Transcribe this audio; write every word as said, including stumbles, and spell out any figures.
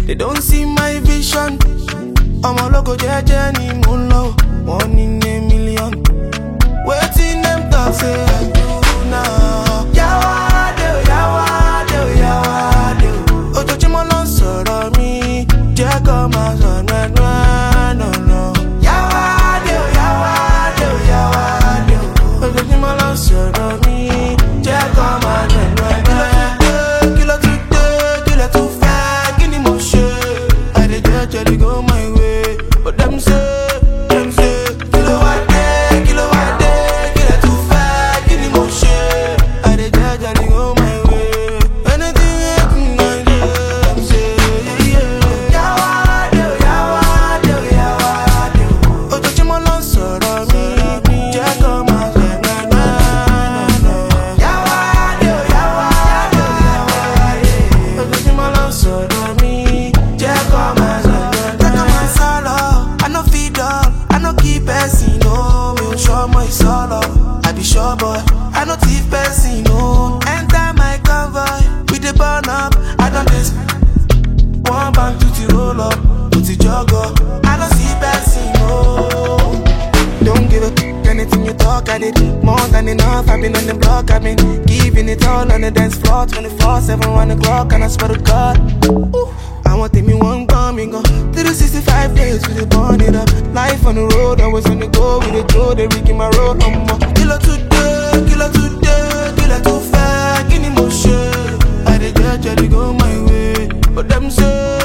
They don't see my vision. I'm a local jeje ni mo lo. One in a million. Waiting them talk say I do now. Yawade, yawade, yawade. Ojoojúmọ́ ló ń sọ̀rọ̀ mi. Jẹ́ kó máa sọ no no no. Yawade, yawade, yawade. Ojoojúmọ́ ló ń sọ̀rọ̀ mi. Jẹ́ kó máa no no no. Kí ló tún dé, kí ló tún fẹ́, kí ni mo ṣe? I dey judge, I dey go my way, but them say, them say, kí ló wá dé, kí ló wá dé, kí ló tún fẹ́, kí ni mo ṣe? I dey judge, I dey go my way. Anything happen, I do, them say, yeah, yeah. Yawade, yawade, yawade. Ojoojúmọ́ ló ń sọ̀rọ̀ mi, jẹ́ kó máa sọ no no no. Yawade, yawade, yawade. Ojoojúmọ́ ló ń sọ̀rọ̀ mi, jẹ́ kó máa sọ no no. Jẹ́ kó máa sọ̀rọ̀, I no fit dull, I no keep person, no. Mi ò ṣọmọ ìsọ̀rọ̀, I be sure boy, I no thief person, no. Enter my convoy, we dey burn up, I don dey one bank to the roll up, put the jog up, I don't see person, no. Don't give a anything you talk, I did more than enough. I've been on the block, I've been giving it all on the dance floor, twenty-four seven, one o'clock, and I swear to God. Ooh, I want me one bomb, me go three sixty-five days, we dey burn it up. Life on the road, always on the go, we dey throw the rig in my road, um, kilo today, kilo today, kilo too far, kini mo ṣe? I dey judge, I dey go my way, but them say